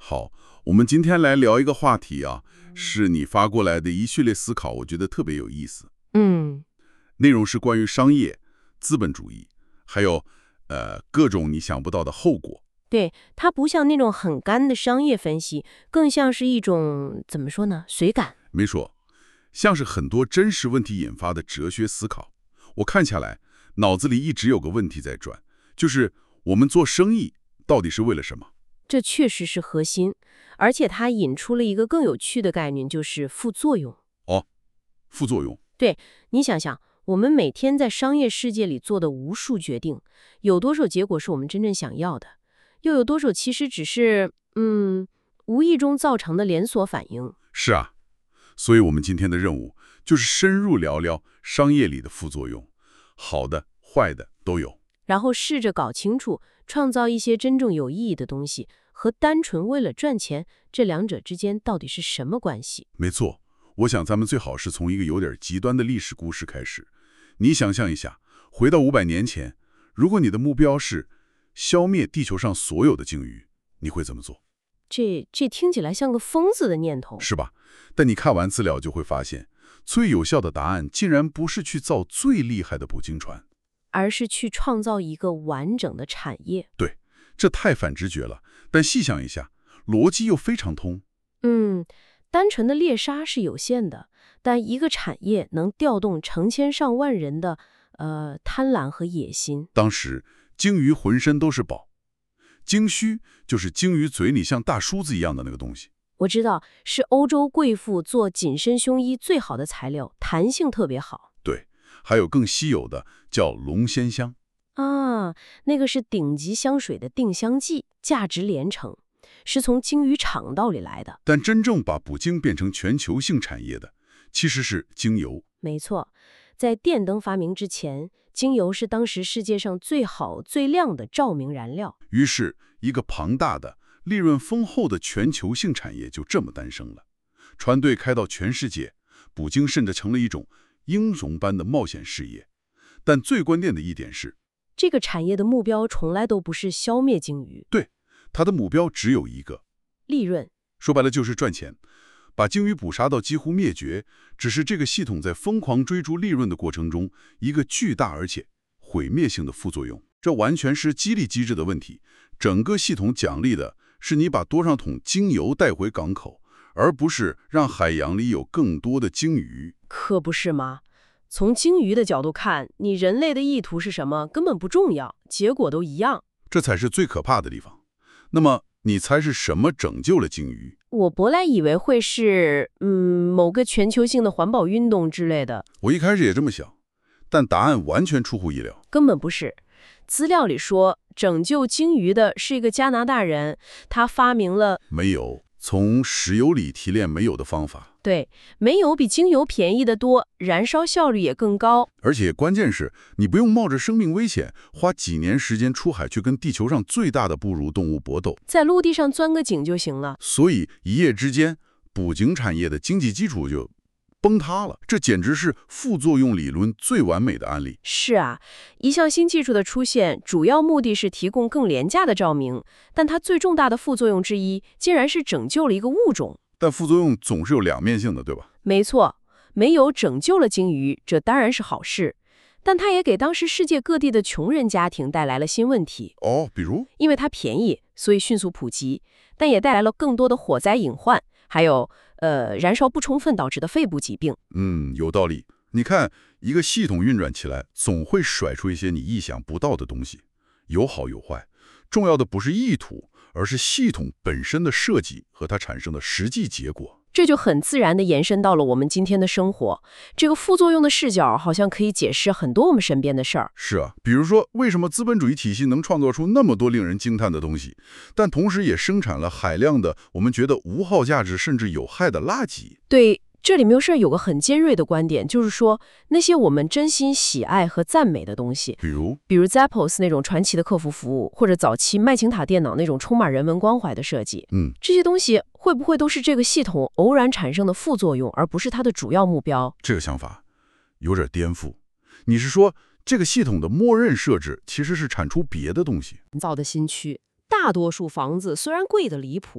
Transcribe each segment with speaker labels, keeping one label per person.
Speaker 1: 好，我们今天来聊一个话题啊，是你发过来的一系列思考，我觉得特别有意思。
Speaker 2: 嗯，
Speaker 1: 内容是关于商业、资本主义，还有各种你想不到的后果。
Speaker 2: 对，它不像那种很干的商业分析，更像是一种怎么说呢，随感。
Speaker 1: 没错，像是很多真实问题引发的哲学思考。我看下来，脑子里一直有个问题在转，就是我们做生意到底是为了什么？
Speaker 2: 这确实是核心，而且它引出了一个更有趣的概念，就是副作用。
Speaker 1: 哦，副作用。
Speaker 2: 对，你想想，我们每天在商业世界里做的无数决定，有多少结果是我们真正想要的，又有多少其实只是无意中造成的连锁反应。
Speaker 1: 是啊，所以我们今天的任务就是深入聊聊商业里的副作用，好的、坏的都有。
Speaker 2: 然后试着搞清楚，创造一些真正有意义的东西，和单纯为了赚钱，这两者之间到底是什么关系？
Speaker 1: 没错，我想咱们最好是从一个有点极端的历史故事开始。你想象一下，回到500年前，如果你的目标是消灭地球上所有的鲸鱼，你会怎么做？
Speaker 2: 这听起来像个疯子的念头。
Speaker 1: 是吧？但你看完资料就会发现，最有效的答案竟然不是去造最厉害的捕鲸船。
Speaker 2: 而是去创造一个完整的产业。
Speaker 1: 对，这太反直觉了，但细想一下，逻辑又非常通。
Speaker 2: 单纯的猎杀是有限的，但一个产业能调动成千上万人的贪婪和野心。
Speaker 1: 当时鲸鱼浑身都是宝，鲸须就是鲸鱼嘴里像大梳子一样的那个东西。
Speaker 2: 我知道是欧洲贵妇做紧身胸衣最好的材料，弹性特别好。
Speaker 1: 对，还有更稀有的叫龙涎香。
Speaker 2: 啊，那个是顶级香水的定香剂，价值连城，是从鲸鱼肠道里来的。
Speaker 1: 但真正把捕鲸变成全球性产业的，其实是精油。
Speaker 2: 没错，在电灯发明之前，精油是当时世界上最好最亮的照明燃料。
Speaker 1: 于是，一个庞大的、利润丰厚的全球性产业就这么诞生了。船队开到全世界，捕鲸甚至成了一种英雄般的冒险事业。但最关键的一点是，
Speaker 2: 这个产业的目标从来都不是消灭鲸鱼，
Speaker 1: 对，它的目标只有一个，
Speaker 2: 利润。
Speaker 1: 说白了就是赚钱，把鲸鱼捕杀到几乎灭绝，只是这个系统在疯狂追逐利润的过程中，一个巨大而且毁灭性的副作用。这完全是激励机制的问题，整个系统奖励的是你把多少桶精油带回港口，而不是让海洋里有更多的鲸鱼。
Speaker 2: 可不是吗？从鲸鱼的角度看，你人类的意图是什么根本不重要，结果都一样。
Speaker 1: 这才是最可怕的地方。那么，你猜是什么拯救了鲸鱼？
Speaker 2: 我本来以为会是某个全球性的环保运动之类的，
Speaker 1: 我一开始也这么想，但答案完全出乎意料。
Speaker 2: 根本不是。资料里说，拯救鲸鱼的是一个加拿大人，他发明了
Speaker 1: 没有从石油里提炼煤油的方法。
Speaker 2: 对，煤油比精油便宜得多，燃烧效率也更高。
Speaker 1: 而且关键是你不用冒着生命危险，花几年时间出海去跟地球上最大的哺乳动物搏斗，
Speaker 2: 在陆地上钻个井就行了。
Speaker 1: 所以一夜之间，捕鲸产业的经济基础就崩塌了。这简直是副作用理论最完美的案例。
Speaker 2: 是啊，一项新技术的出现，主要目的是提供更廉价的照明，但它最重大的副作用之一，竟然是拯救了一个物种。
Speaker 1: 但副作用总是有两面性的，对吧？
Speaker 2: 没错，煤油拯救了鲸鱼，这当然是好事，但它也给当时世界各地的穷人家庭带来了新问题。
Speaker 1: 哦，比如？
Speaker 2: 因为它便宜，所以迅速普及，但也带来了更多的火灾隐患，还有燃烧不充分导致的肺部疾病。
Speaker 1: 有道理。你看，一个系统运转起来，总会甩出一些你意想不到的东西，有好有坏。重要的不是意图，而是系统本身的设计和它产生的实际结果。
Speaker 2: 这就很自然地延伸到了我们今天的生活。这个副作用的视角好像可以解释很多我们身边的事儿。
Speaker 1: 是啊，比如说，为什么资本主义体系能创造出那么多令人惊叹的东西，但同时也生产了海量的我们觉得无耗价值甚至有害的垃圾？
Speaker 2: 对，这里面有个很尖锐的观点，就是说那些我们真心喜爱和赞美的东西，比如 Zappos 那种传奇的客服服务，或者早期麦琴塔电脑那种充满人文关怀的设计，这些东西会不会都是这个系统偶然产生的副作用，而不是它的主要目标？
Speaker 1: 这个想法有点颠覆。你是说这个系统的默认设置其实是产出别的东西？
Speaker 2: 造的新区，大多数房子虽然贵得离谱，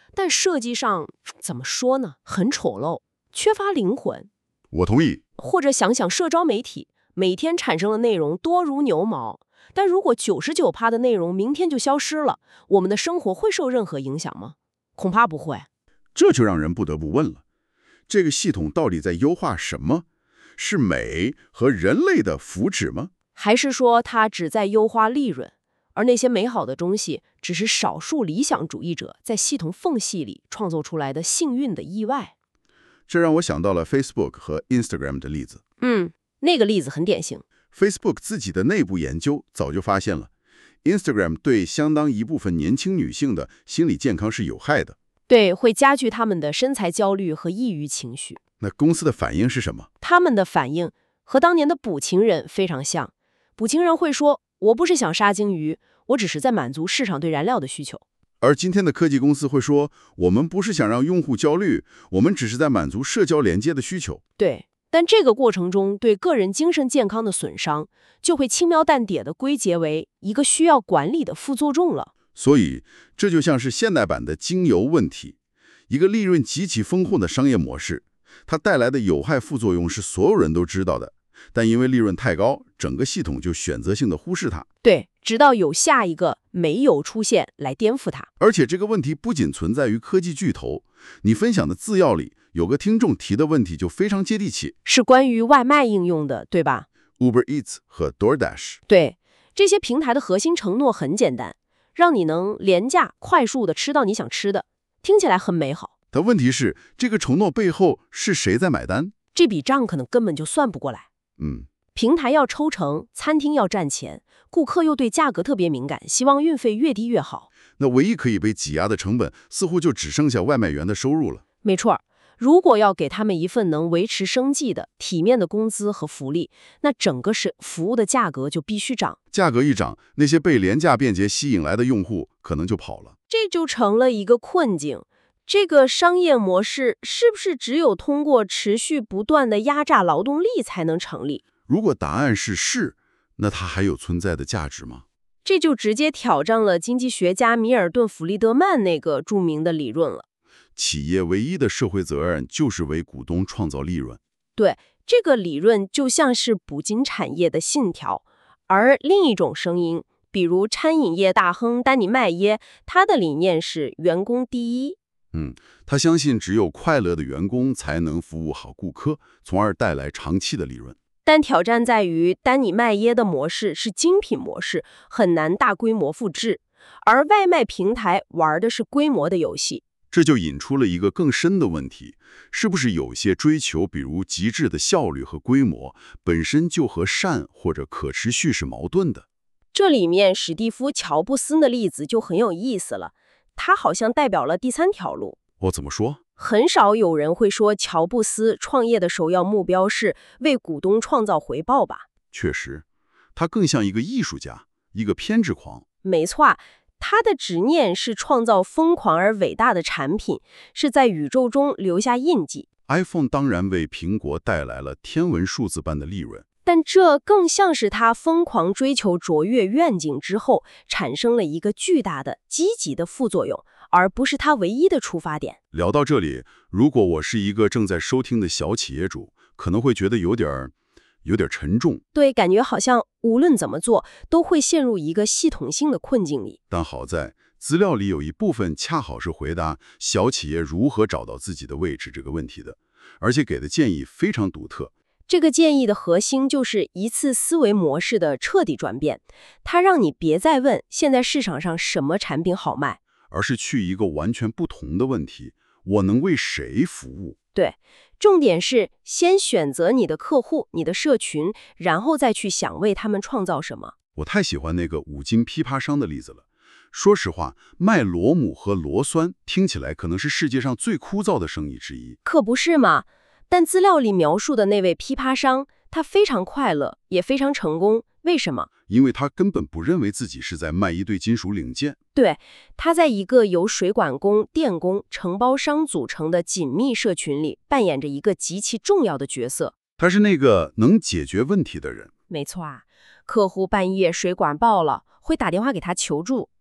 Speaker 2: 但设计上怎么说呢？很丑陋，缺乏灵魂。
Speaker 1: 我同意。
Speaker 2: 或者想想社交媒体，每天产生的内容多如牛毛，但如果99%的内容明天就消失了，我们的生活会受任何影响吗？恐怕不会。
Speaker 1: 这就让人不得不问了，这个系统到底在优化什么？是美和人类的福祉吗？
Speaker 2: 还是说它只在优化利润，而那些美好的东西只是少数理想主义者在系统缝隙里创造出来的幸运的意外？
Speaker 1: 这让我想到了 Facebook 和 Instagram 的例子。
Speaker 2: 那个例子很典型。
Speaker 1: Facebook 自己的内部研究早就发现了 ，Instagram 对相当一部分年轻女性的心理健康是有害的。
Speaker 2: 对，会加剧他们的身材焦虑和抑郁情绪。
Speaker 1: 那公司的反应是什么？
Speaker 2: 他们的反应和当年的捕情人非常像。捕情人会说：“我不是想杀鲸鱼，我只是在满足市场对燃料的需求。”
Speaker 1: 而今天的科技公司会说：“我们不是想让用户焦虑，我们只是在满足社交连接的需求。”
Speaker 2: 对，但这个过程中对个人精神健康的损伤，就会轻描淡写地归结为一个需要管理的副作用了。
Speaker 1: 所以，这就像是现代版的精油问题，一个利润极其丰厚的商业模式，它带来的有害副作用是所有人都知道的，但因为利润太高，整个系统就选择性的忽视它。
Speaker 2: 对，直到有下一个没有出现来颠覆它。
Speaker 1: 而且这个问题不仅存在于科技巨头，你分享的字要里有个听众提的问题就非常接地气，
Speaker 2: 是关于外卖应用的，对吧？
Speaker 1: Uber Eats 和 DoorDash。
Speaker 2: 对，这些平台的核心承诺很简单，让你能廉价、快速地吃到你想吃的，听起来很美好。
Speaker 1: 但问题是，这个承诺背后是谁在买单？
Speaker 2: 这笔账可能根本就算不过来。平台要抽成，餐厅要赚钱，顾客又对价格特别敏感，希望运费越低越好。
Speaker 1: 那唯一可以被挤压的成本，似乎就只剩下外卖员的收入了。
Speaker 2: 没错，如果要给他们一份能维持生计的体面的工资和福利，那整个服务的价格就必须涨。
Speaker 1: 价格一涨，那些被廉价便捷吸引来的用户可能就跑了。
Speaker 2: 这就成了一个困境。这个商业模式是不是只有通过持续不断的压榨劳动力才能成立？
Speaker 1: 如果答案是，那它还有存在的价值吗？
Speaker 2: 这就直接挑战了经济学家米尔顿·弗里德曼那个著名的理论了。
Speaker 1: 企业唯一的社会责任就是为股东创造利润。
Speaker 2: 对，这个理论就像是捕鲸产业的信条。而另一种声音，比如餐饮业大亨丹尼麦耶，他的理念是员工第一。
Speaker 1: 他相信只有快乐的员工才能服务好顾客，从而带来长期的利润。
Speaker 2: 但挑战在于，丹尼麦耶的模式是精品模式，很难大规模复制，而外卖平台玩的是规模的游戏。
Speaker 1: 这就引出了一个更深的问题，是不是有些追求比如极致的效率和规模，本身就和善或者可持续是矛盾的？
Speaker 2: 这里面史蒂夫·乔布斯的例子就很有意思了，他好像代表了第三条路。
Speaker 1: 怎么说？
Speaker 2: 很少有人会说乔布斯创业的首要目标是为股东创造回报吧？
Speaker 1: 确实，他更像一个艺术家，一个偏执狂。
Speaker 2: 没错，他的执念是创造疯狂而伟大的产品，是在宇宙中留下印记。
Speaker 1: iPhone 当然为苹果带来了天文数字般的利润，
Speaker 2: 但这更像是他疯狂追求卓越愿景之后，产生了一个巨大的积极的副作用，而不是他唯一的出发点。
Speaker 1: 聊到这里，如果我是一个正在收听的小企业主，可能会觉得有点沉重。
Speaker 2: 对，感觉好像无论怎么做，都会陷入一个系统性的困境里。
Speaker 1: 但好在资料里有一部分恰好是回答小企业如何找到自己的位置这个问题的，而且给的建议非常独特。
Speaker 2: 这个建议的核心就是一次思维模式的彻底转变，它让你别再问现在市场上什么产品好卖，
Speaker 1: 而是去一个完全不同的问题：我能为谁服务？
Speaker 2: 对，重点是先选择你的客户、你的社群，然后再去想为他们创造什么。
Speaker 1: 我太喜欢那个五金批发商的例子了。说实话，卖螺母和螺栓听起来可能是世界上最枯燥的生意之一。
Speaker 2: 可不是嘛？但资料里描述的那位批发商，他非常快乐，也非常成功。为什么？
Speaker 1: 因为他根本不认为自己是在卖一对金属零件。
Speaker 2: 对，他在一个由水管工、电工、承包商组成的紧密社群里，扮演着一个极其重要的角色。
Speaker 1: 他是那个能解决问题的人。
Speaker 2: 没错啊，客户半夜水管爆了，会打电话给他求助。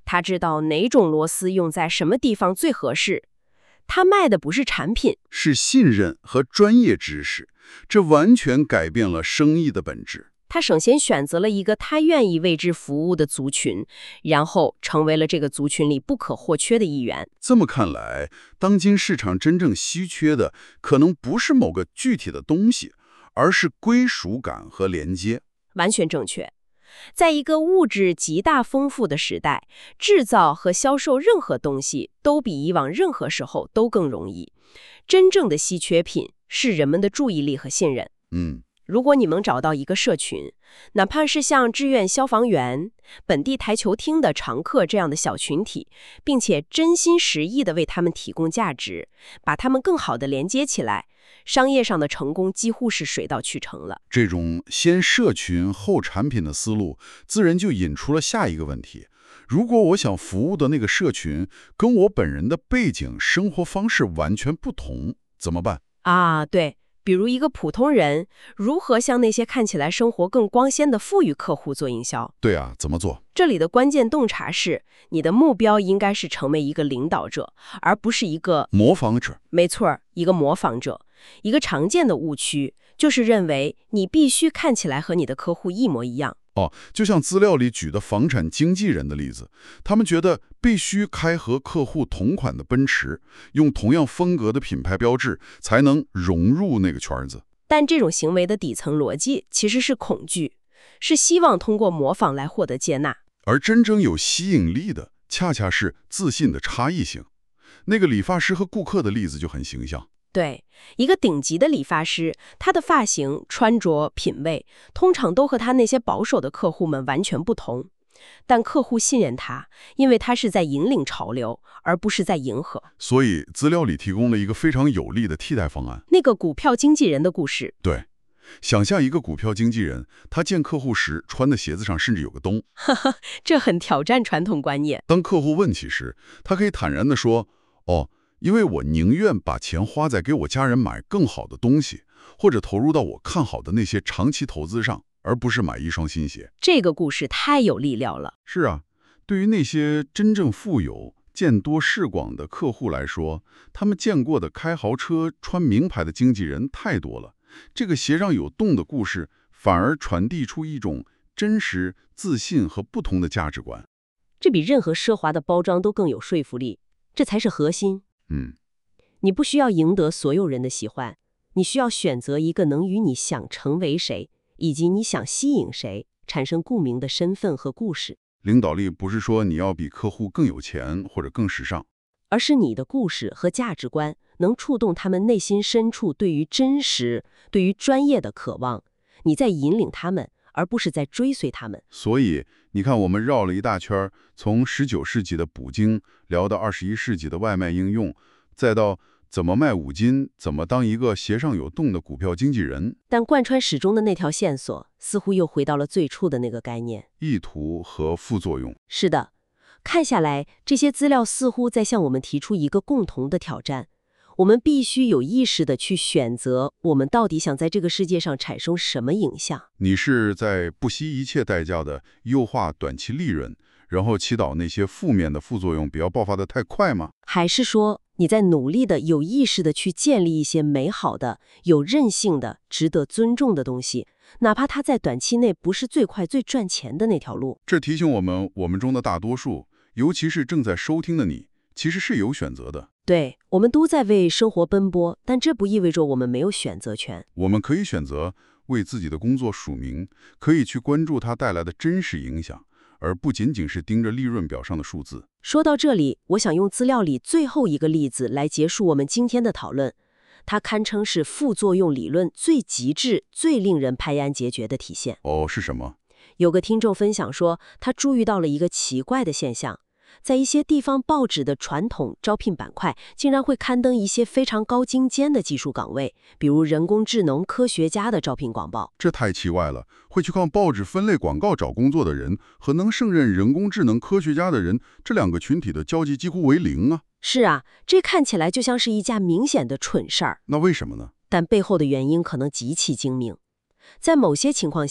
Speaker 2: 他知道哪种螺丝用在什么地方最合适。他卖的不是产品，
Speaker 1: 是信任和专业知识，这完全改变了生意的本质。
Speaker 2: 他首先选择了一个他愿意为之服务的族群，然后成为了这个族群里不可或缺的一员。
Speaker 1: 这么看来，当今市场真正稀缺的，可能不是某个具体的东西，而是归属感和连接。
Speaker 2: 完全正确。在一个物质极大丰富的时代，制造和销售任何东西都比以往任何时候都更容易。真正的稀缺品是人们的注意力和信任。如果你能找到一个社群，哪怕是像志愿消防员、本地台球厅的常客这样的小群体，并且真心实意地为他们提供价值，把他们更好地连接起来，商业上的成功几乎是水到渠成了。
Speaker 1: 这种先社群后产品的思路，自然就引出了下一个问题：如果我想服务的那个社群跟我本人的背景、生活方式完全不同，怎么办？
Speaker 2: 对。比如一个普通人如何向那些看起来生活更光鲜的富裕客户做营销？
Speaker 1: 对啊，怎么做？
Speaker 2: 这里的关键洞察是，你的目标应该是成为一个领导者，而不是一个
Speaker 1: 模仿者。
Speaker 2: 没错，一个模仿者。一个常见的误区就是认为你必须看起来和你的客户一模一样。
Speaker 1: 就像资料里举的房产经纪人的例子，他们觉得必须开和客户同款的奔驰，用同样风格的品牌标志，才能融入那个圈子。
Speaker 2: 但这种行为的底层逻辑其实是恐惧，是希望通过模仿来获得接纳。
Speaker 1: 而真正有吸引力的，恰恰是自信的差异性。那个理发师和顾客的例子就很形象。
Speaker 2: 对，一个顶级的理发师，他的发型、穿着、品味，通常都和他那些保守的客户们完全不同。但客户信任他，因为他是在引领潮流，而不是在迎合。
Speaker 1: 所以资料里提供了一个非常有力的替代方案。
Speaker 2: 那个股票经纪人的故事。
Speaker 1: 对，想象一个股票经纪人，他见客户时穿的鞋子上甚至有个洞。
Speaker 2: 这很挑战传统观念。
Speaker 1: 当客户问起时，他可以坦然地说：因为我宁愿把钱花在给我家人买更好的东西，或者投入到我看好的那些长期投资上，而不是买一双新鞋。
Speaker 2: 这个故事太有力量了。
Speaker 1: 是啊，对于那些真正富有、见多识广的客户来说，他们见过的开豪车、穿名牌的经纪人太多了。这个鞋上有洞的故事，反而传递出一种真实、自信和不同的价值观。
Speaker 2: 这比任何奢华的包装都更有说服力，这才是核心。你不需要赢得所有人的喜欢，你需要选择一个能与你想成为谁，以及你想吸引谁产生共鸣的身份和故事。
Speaker 1: 领导力不是说你要比客户更有钱或者更时尚，
Speaker 2: 而是你的故事和价值观能触动他们内心深处对于真实、对于专业的渴望。你在引领他们，而不是在追随他们。
Speaker 1: 所以你看，我们绕了一大圈，从19世纪的捕鲸聊到21世纪的外卖应用，再到怎么卖五金，怎么当一个鞋上有洞的股票经纪人。
Speaker 2: 但贯穿始终的那条线索，似乎又回到了最初的那个概念：
Speaker 1: 意图和副作用。
Speaker 2: 是的，看下来，这些资料似乎在向我们提出一个共同的挑战。我们必须有意识地去选择，我们到底想在这个世界上产生什么影响。
Speaker 1: 你是在不惜一切代价的优化短期利润，然后祈祷那些负面的副作用不要爆发得太快吗？
Speaker 2: 还是说，你在努力的、有意识地去建立一些美好的、有韧性的、值得尊重的东西，哪怕它在短期内不是最快最赚钱的那条路？
Speaker 1: 这提醒我们中的大多数，尤其是正在收听的你，其实是有选择的。
Speaker 2: 对，我们都在为生活奔波，但这不意味着我们没有选择权。
Speaker 1: 我们可以选择为自己的工作署名，可以去关注它带来的真实影响，而不仅仅是盯着利润表上的数字。
Speaker 2: 说到这里，我想用资料里最后一个例子来结束我们今天的讨论。它堪称是副作用理论最极致、最令人拍案结决的体现。
Speaker 1: 是什么？
Speaker 2: 有个听众分享说，他注意到了一个奇怪的现象。在一些地方报纸的传统招聘板块，竟然会刊登一些非常高精尖的技术岗位，比如人工智能科学家的招聘广告。
Speaker 1: 这太奇怪了！会去靠报纸分类广告找工作的人，和能胜任人工智能科学家的人，这两个群体的交集几乎为零啊！
Speaker 2: 是啊，这看起来就像是一件明显的蠢事儿。
Speaker 1: 那为什么呢？
Speaker 2: 但背后的原因可能极其精明。在某些情况下，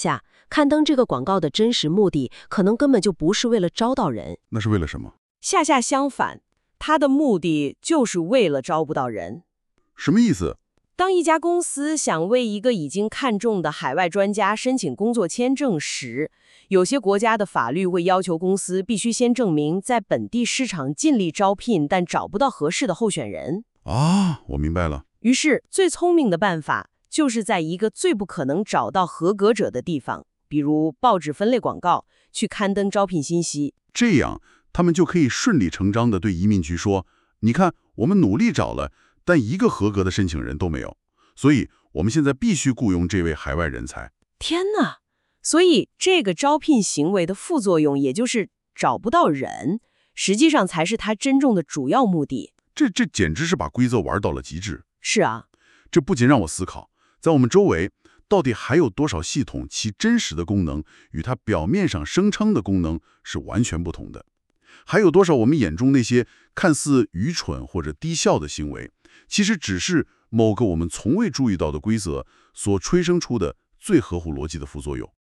Speaker 2: 刊登这个广告的真实目的，可能根本就不是为了招到人。
Speaker 1: 那是为了什么？
Speaker 3: 恰恰相反，它的目的就是为了招不到人。
Speaker 1: 什么意思？
Speaker 3: 当一家公司想为一个已经看中的海外专家申请工作签证时，有些国家的法律会要求公司必须先证明在本地市场尽力招聘，但找不到合适的候选人。
Speaker 1: 啊，我明白了。
Speaker 3: 于是，最聪明的办法就是在一个最不可能找到合格者的地方，比如报纸分类广告，去刊登招聘信息。
Speaker 1: 这样，他们就可以顺理成章地对移民局说：“你看，我们努力找了，但一个合格的申请人都没有，所以我们现在必须雇佣这位海外人才。”
Speaker 3: 天哪！所以这个招聘行为的副作用，也就是找不到人，实际上才是它真正的主要目的。
Speaker 1: 这简直是把规则玩到了极致。
Speaker 3: 是啊，
Speaker 1: 这不仅让我思考，在我们周围到底还有多少系统其真实的功能与它表面上声称的功能是完全不同的？还有多少我们眼中那些看似愚蠢或者低效的行为，其实只是某个我们从未注意到的规则所催生出的最合乎逻辑的副作用？